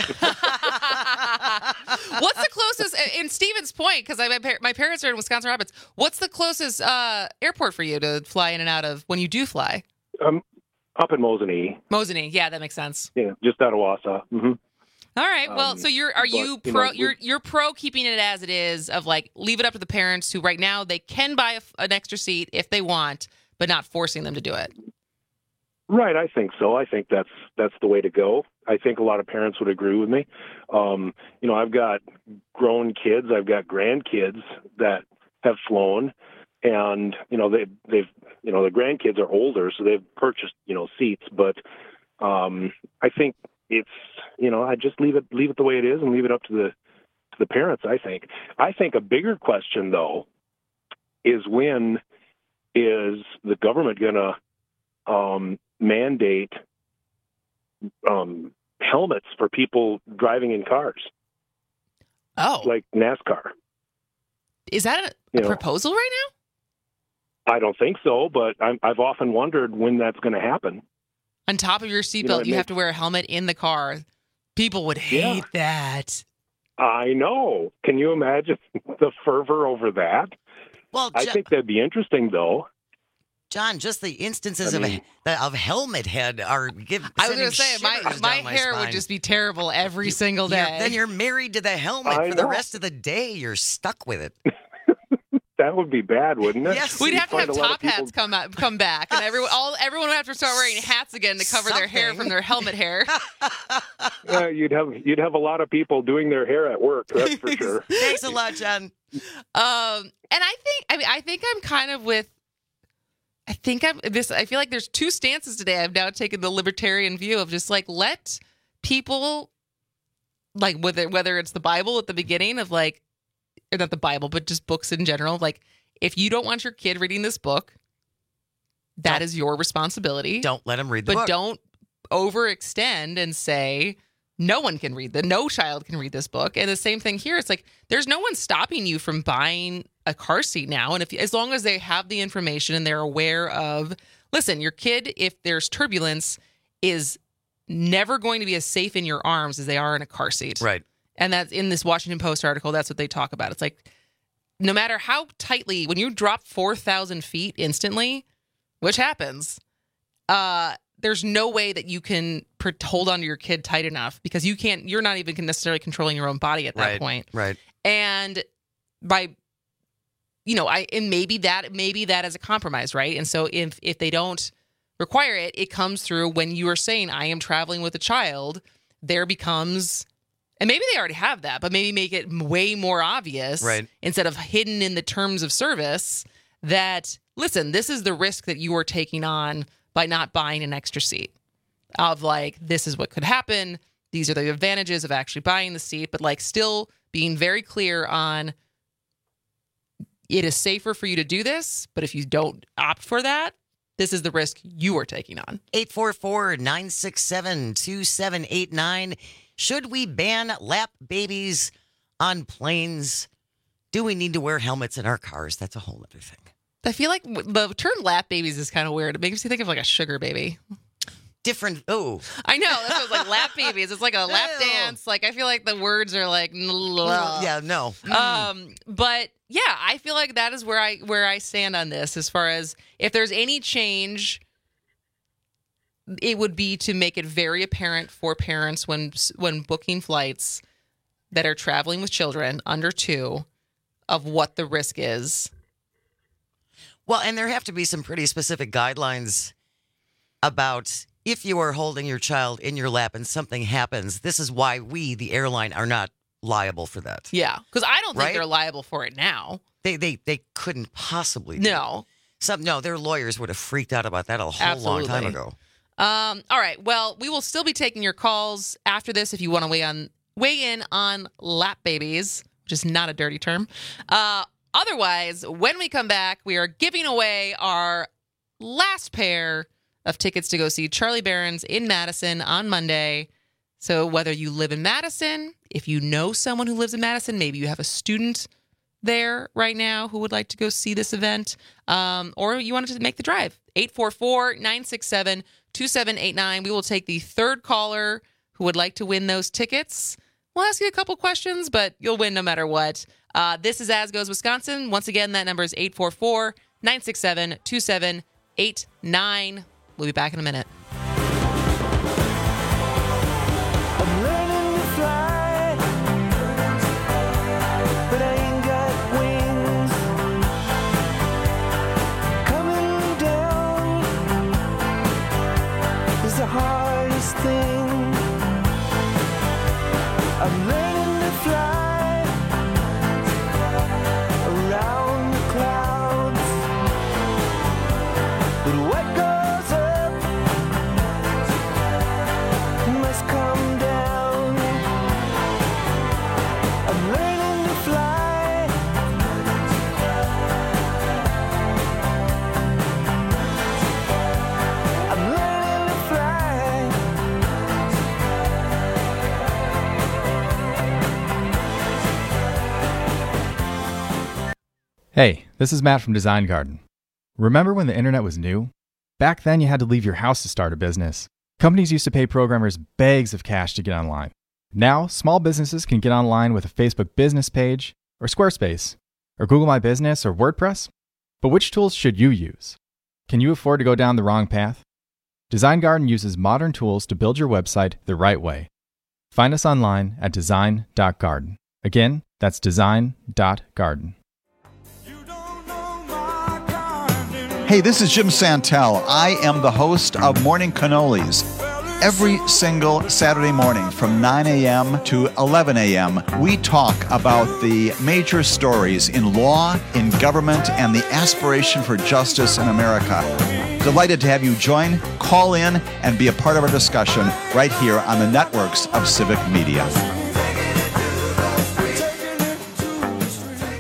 What's the closest, in Stevens Point, because my parents are in Wisconsin Rapids, what's the closest airport for you to fly in and out of when you do fly? Up in Mosinee. Mosinee, yeah, that makes sense. Yeah, just out of Wausau. Mm-hmm. All right. Well, so you're pro keeping it as it is, of leave it up to the parents who right now they can buy an extra seat if they want, but not forcing them to do it. Right, I think so. I think that's the way to go. I think a lot of parents would agree with me. I've got grown kids, I've got grandkids that have flown, and they've the grandkids are older, so they've purchased seats. But I think it's I just leave it the way it is and leave it up to the parents. I think a bigger question though is, when is the government going to mandate helmets for people driving in cars? Oh, like NASCAR. Is that a proposal right now? I don't think so, but I've often wondered when that's going to happen. On top of your seatbelt, you have to wear a helmet in the car. People would hate that. I know. Can you imagine the fervor over that? Well, I think that'd be interesting, though. John, just the instances of helmet head are giving. I was going to say, my hair would just be terrible every single day. Then you're married to the helmet for the rest of the day. You're stuck with it. That would be bad, wouldn't it? Yes, we'd have to have top hats come back, and everyone would have to start wearing hats again to cover their hair from their helmet hair. You'd have a lot of people doing their hair at work. That's for sure. Thanks a lot, John. And I think I'm kind of with. I feel like there's two stances today. I've now taken the libertarian view of just let people, whether it's the Bible at the beginning of or not the Bible, but just books in general. Like, if you don't want your kid reading this book, that is your responsibility. Don't let them read the book. But don't overextend and say no one can read no child can read this book. And the same thing here. It's like there's no one stopping you from buying a car seat now. And as long as they have the information and they're aware of, listen, your kid, if there's turbulence, is never going to be as safe in your arms as they are in a car seat. Right. And that's in this Washington Post article. That's what they talk about. It's like no matter how tightly, when you drop 4,000 feet instantly, which happens, there's no way that you can hold on to your kid tight enough because you're not even necessarily controlling your own body at that point. Right. And by, and maybe that is a compromise, right? And so if they don't require it, it comes through when you are saying, I am traveling with a child, there becomes, and maybe they already have that, but maybe make it way more obvious instead of hidden in the terms of service that, listen, this is the risk that you are taking on by not buying an extra seat. Of like, this is what could happen. These are the advantages of actually buying the seat, but like still being very clear on it is safer for you to do this, but if you don't opt for that, this is the risk you are taking on. 844-967-2789. Should we ban lap babies on planes? Do we need to wear helmets in our cars? That's a whole other thing. I feel like the term lap babies is kind of weird. It makes me think of like a sugar baby. Different. Oh, I know. That's what it's like lap babies. It's like a lap dance. Like I feel like the words are like, yeah, no. But yeah, I feel like that is where I stand on this. As far as if there's any change, it would be to make it very apparent for parents when booking flights that are traveling with children under 2 of what the risk is. Well, and there have to be some pretty specific guidelines about if you are holding your child in your lap and something happens, this is why we, the airline, are not liable for that. Yeah, because I don't think they're liable for it now. They couldn't possibly. No. Their lawyers would have freaked out about that a whole long time ago. All right. Well, we will still be taking your calls after this if you want to weigh in on lap babies, which is not a dirty term. Otherwise, when we come back, we are giving away our last pair of tickets to go see Charlie Berens in Madison on Monday. So whether you live in Madison, if you know someone who lives in Madison, maybe you have a student there right now who would like to go see this event, or you wanted to make the drive. 844-967-2789. We will take the third caller who would like to win those tickets. We'll ask you a couple questions, but you'll win no matter what. This is As Goes Wisconsin. Once again, that number is 844-967-2789. We'll be back in a minute. I'm learning to fly, but I ain't got wings. Coming down is the hardest thing. I'm learning to fly around the clouds, but what goes up must come down. I'm learning to fly. I'm learning to fly. Hey, this is Matt from Design Garden. Remember when the internet was new? Back then you had to leave your house to start a business. Companies used to pay programmers bags of cash to get online. Now, small businesses can get online with a Facebook business page, or Squarespace, or Google My Business, or WordPress. But which tools should you use? Can you afford to go down the wrong path? Design Garden uses modern tools to build your website the right way. Find us online at design.garden. Again, that's design.garden. Hey, this is Jim Santel. I am the host of Morning Cannolis. Every single Saturday morning from 9 a.m. to 11 a.m., we talk about the major stories in law, in government, and the aspiration for justice in America. Delighted to have you join, call in, and be a part of our discussion right here on the networks of Civic Media.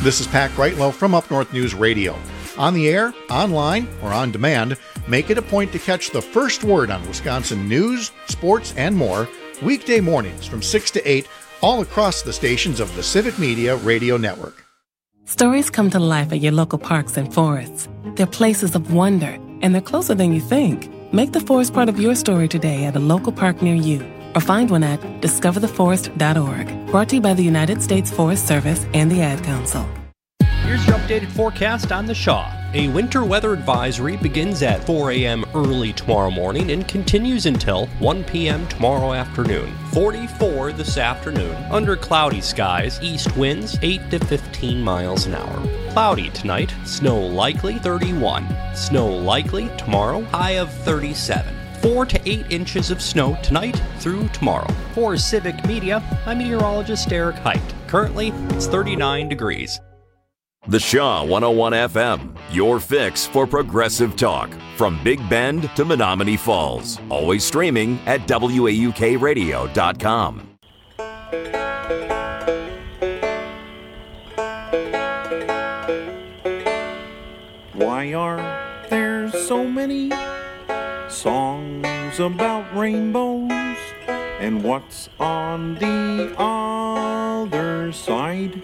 This is Pat Greitlow from Up North News Radio. On the air, online, or on demand, make it a point to catch the first word on Wisconsin news, sports, and more weekday mornings from 6 to 8 all across the stations of the Civic Media Radio Network. Stories come to life at your local parks and forests. They're places of wonder, and they're closer than you think. Make the forest part of your story today at a local park near you, or find one at discovertheforest.org. Brought to you by the United States Forest Service and the Ad Council. Here's your updated forecast on the Shaw. A winter weather advisory begins at 4 a.m. early tomorrow morning and continues until 1 p.m. tomorrow afternoon. 44 this afternoon. Under cloudy skies, east winds 8 to 15 miles an hour. Cloudy tonight, snow likely 31. Snow likely tomorrow, high of 37. 4 to 8 inches of snow tonight through tomorrow. For Civic Media, I'm meteorologist Eric Height. Currently, it's 39 degrees. The Shaw 101 FM, your fix for progressive talk. From Big Bend to Menominee Falls. Always streaming at WAUKradio.com. Why are there so many songs about rainbows? And what's on the other side?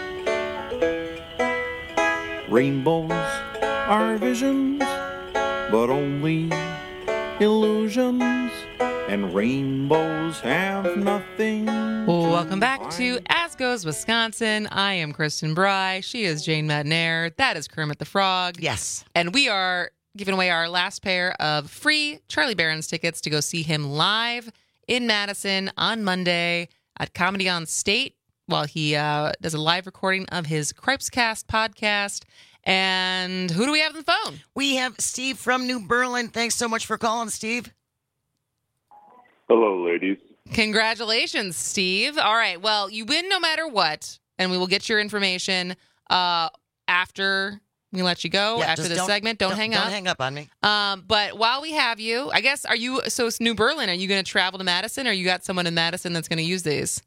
Rainbows are visions, but only illusions, and rainbows have nothing. Welcome back to As Goes Wisconsin. I am Kristen Bry. She is Jane Madnair. That is Kermit the Frog. Yes. And we are giving away our last pair of free Charlie Barron's tickets to go see him live in Madison on Monday at Comedy on State, while he does a live recording of his Cripescast podcast. And who do we have on the phone? We have Steve from New Berlin. Thanks so much for calling, Steve. Hello, ladies. Congratulations, Steve. All right. Well, you win no matter what, and we will get your information after we let you go, after this segment. Don't hang up. Don't hang up on me. But while we have you, I guess, so it's New Berlin. Are you going to travel to Madison, or you got someone in Madison that's going to use these?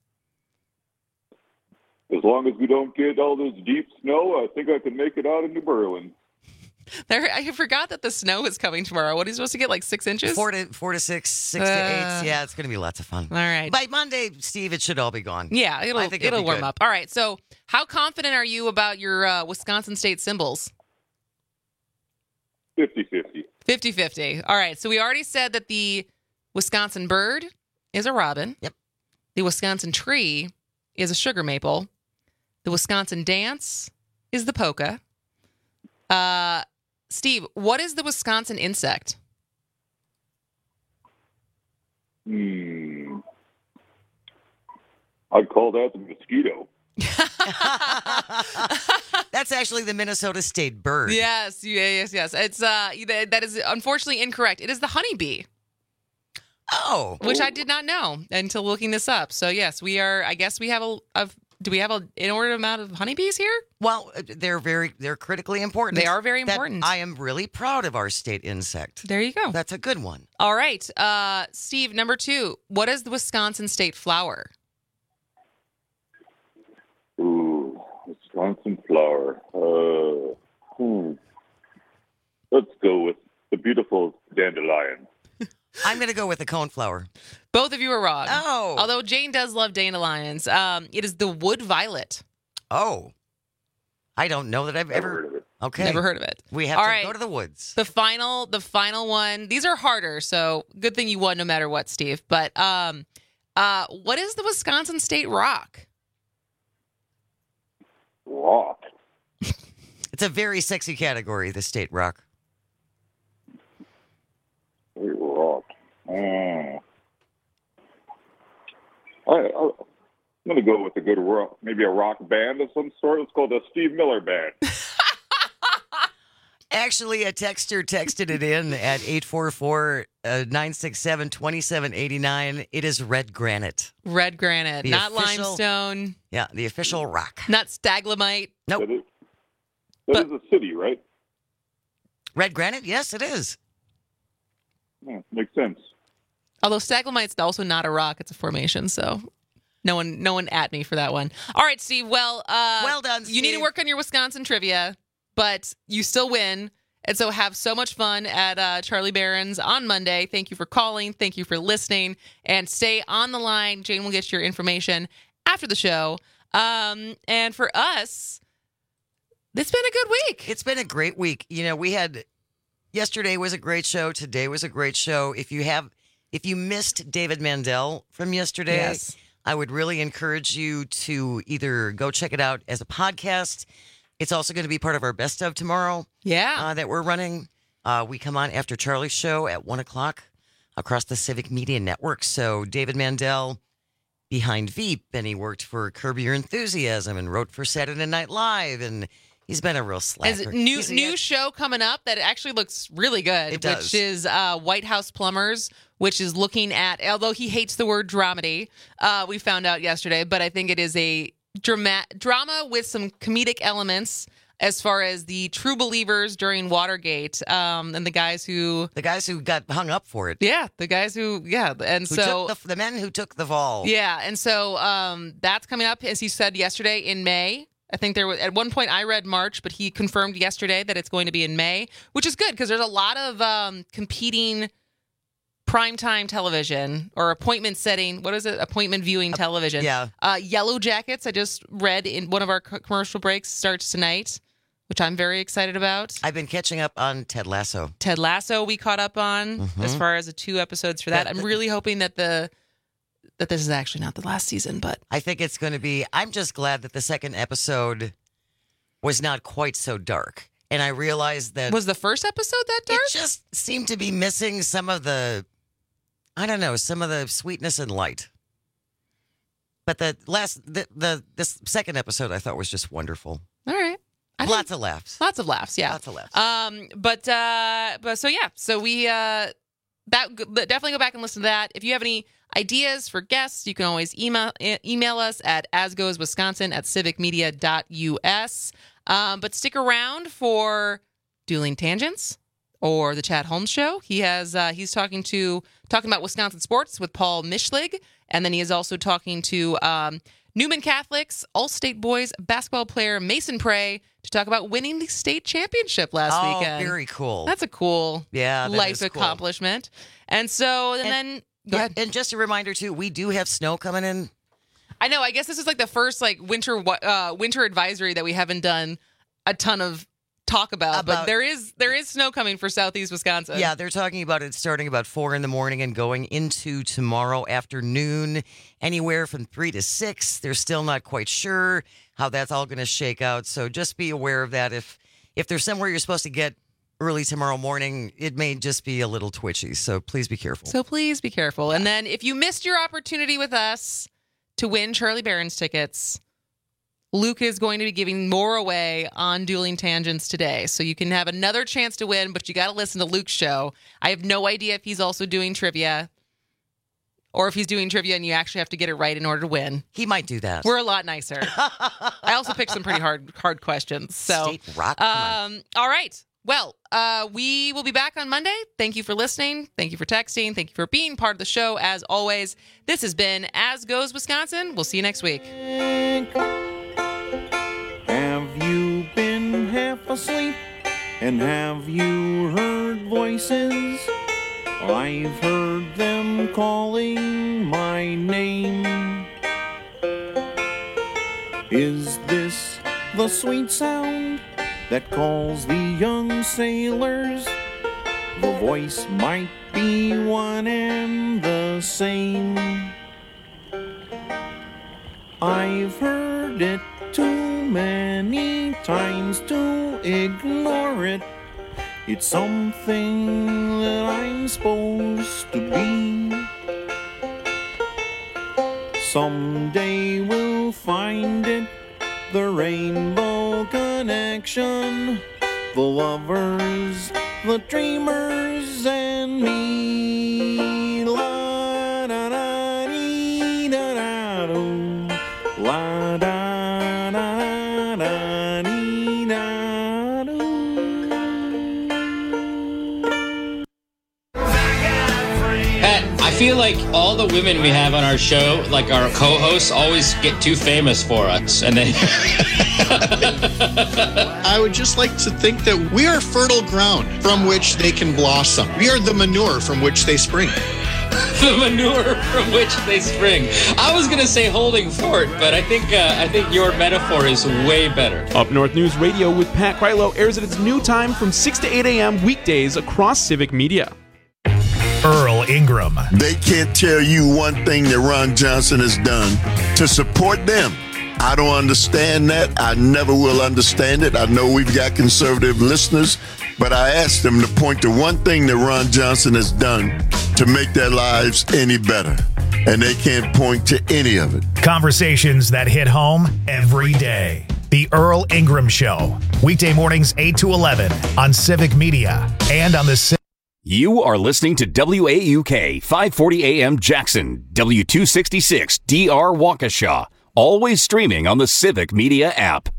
As long as we don't get all this deep snow, I think I can make it out of New Berlin. I forgot that the snow is coming tomorrow. What are you supposed to get, like 6 inches? 4 to 6, 6 to 8. Yeah, it's going to be lots of fun. All right. By Monday, Steve, it should all be gone. Yeah, it'll warm up. All right. So how confident are you about your Wisconsin State symbols? 50-50. 50-50. All right. So we already said that the Wisconsin bird is a robin. Yep. The Wisconsin tree is a sugar maple. The Wisconsin dance is the polka. Steve, what is the Wisconsin insect? I'd call that the mosquito. That's actually the Minnesota State bird. Yes. It's that is unfortunately incorrect. It is the honeybee. Oh, which I did not know until looking this up. So yes, we are. I guess we have do we have an inordinate amount of honeybees here? Well, they're critically important. They are very important. I am really proud of our state insect. There you go. That's a good one. All right. Steve, number 2. What is the Wisconsin state flower? Ooh, Wisconsin flower. Let's go with the beautiful dandelion. I'm going to go with the coneflower. Both of you are wrong. Oh. Although Jane does love dandelions. It is the wood violet. Oh. I don't know that I've ever heard of it. Okay. Never heard of it. We have to go to the woods. The final one. These are harder, so good thing you won no matter what, Steve. But what is the Wisconsin state rock? Rock. It's a very sexy category, the state rock. Rock. I'm going to go with a good rock, maybe a rock band of some sort. It's called the Steve Miller Band. Actually, a texter texted it in at 844-967-2789. It is red granite. Red granite, not limestone. Yeah, the official rock. Not staglamite. Nope. That is a city, right? Red granite? Yes, it is. Yeah, makes sense. Although staglamite's also not a rock, it's a formation, so No one at me for that one. All right, Steve. Well done, You need to work on your Wisconsin trivia, but you still win. And so have so much fun at Charlie Barron's on Monday. Thank you for calling. Thank you for listening. And stay on the line. Jane will get your information after the show. And for us, it's been a good week. It's been a great week. Yesterday was a great show. Today was a great show. If you missed David Mandel from yesterday, yes, I would really encourage you to either go check it out as a podcast. It's also going to be part of our best of tomorrow. Yeah. That we're running. We come on after Charlie's show at 1:00 across the Civic Media Network. So David Mandel behind Veep, and he worked for Curb Your Enthusiasm and wrote for Saturday Night Live, and he's been a real slacker. New show coming up that actually looks really good. It does. Which is White House Plumbers, which is looking at, although he hates the word dramedy, we found out yesterday, but I think it is a drama with some comedic elements as far as the true believers during Watergate, and the guys who got hung up for it. Yeah, the guys who took the men who took the fall. Yeah, and so that's coming up, as he said yesterday, in May. I think there was, at one point I read March, but he confirmed yesterday that it's going to be in May, which is good because there's a lot of competing primetime television or appointment viewing television. Yeah. Yellow Jackets, I just read in one of our commercial breaks, starts tonight, which I'm very excited about. I've been catching up on Ted Lasso. Ted Lasso we caught up on as far as the 2 episodes for that. I'm really hoping that this is actually not the last season, but I think it's going to be. I'm just glad that the second episode was not quite so dark. And I realized that... Was the first episode that dark? It just seemed to be missing some of the sweetness and light. But this second episode I thought was just wonderful. All right. Lots of laughs. Lots of laughs, yeah. Lots of laughs. So we definitely go back and listen to that. If you have any ideas for guests, you can always email us at asgoeswisconsin@civicmedia.us. But stick around for Dueling Tangents or the Chad Holmes Show. He's talking about Wisconsin sports with Paul Mischlig, and then he is also talking to Newman Catholics All-State boys basketball player Mason Prey to talk about winning the state championship last weekend. Oh, very cool. That's a cool life accomplishment. And so, then go ahead. And just a reminder too, we do have snow coming in. I know. I guess this is like the first winter advisory that we haven't done a ton of talk about, but there is snow coming for southeast Wisconsin. Yeah, they're talking about it starting about 4 a.m. and going into tomorrow afternoon, anywhere from 3 to 6. They're still not quite sure how that's all going to shake out. So just be aware of that. If there's somewhere you're supposed to get early tomorrow morning, it may just be a little twitchy. So please be careful. And then if you missed your opportunity with us to win Charlie Barron's tickets, Luke is going to be giving more away on Dueling Tangents today. So you can have another chance to win, but you got to listen to Luke's show. I have no idea if he's also doing trivia or if he's doing trivia and you actually have to get it right in order to win. He might do that. We're a lot nicer. I also picked some pretty hard questions. So, State rock. all right. Well, we will be back on Monday. Thank you for listening. Thank you for texting. Thank you for being part of the show. As always, this has been As Goes Wisconsin. We'll see you next week. Have you been half asleep? And have you heard voices? I've heard them calling my name. Is this the sweet sound that calls the young sailors? The voice might be one and the same. I've heard it too many times to ignore it. It's something that I'm supposed to be. Someday we'll find it, the Rainbow Connection, the lovers, the dreamers, and me. La da da dee da da do. La da da da dee da do. I feel like like all the women we have on our show, like our co-hosts, always get too famous for us, and then I would just like to think that we are fertile ground from which they can blossom. We are the manure from which they spring. The manure from which they spring. I was gonna say holding fort, but I think your metaphor is way better. Up North News Radio with Pat Krylo airs at its new time from 6 to 8 a.m. weekdays across Civic Media. Earl Ingram. They can't tell you one thing that Ron Johnson has done to support them. I don't understand that. I never will understand it. I know we've got conservative listeners, but I asked them to point to one thing that Ron Johnson has done to make their lives any better. And they can't point to any of it. Conversations that hit home every day. The Earl Ingram Show. Weekday mornings 8 to 11 on Civic Media and on the You are listening to WAUK 540 AM Jackson, W266 DR Waukesha. Always streaming on the Civic Media app.